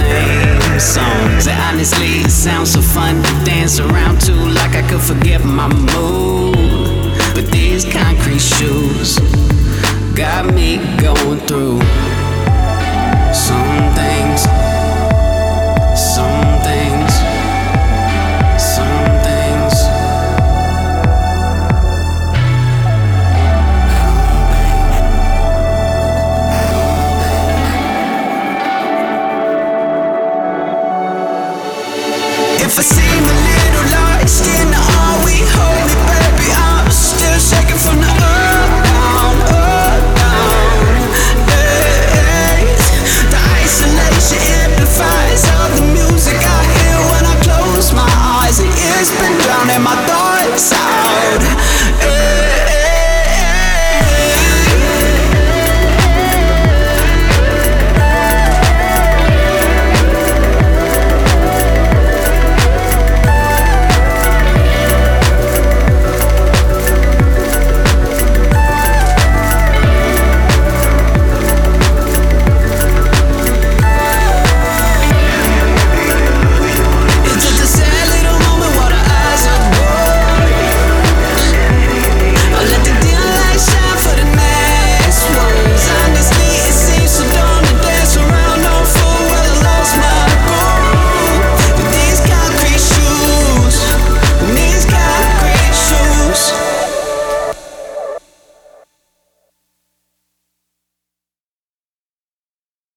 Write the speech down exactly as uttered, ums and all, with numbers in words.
same songs. Honestly, it sounds so fun to dance around to, like I could forget my mood. But these concrete shoes got me going through some things, some things, some things. If I seem a little lost in the all we hold me, baby, I'm still shaking from the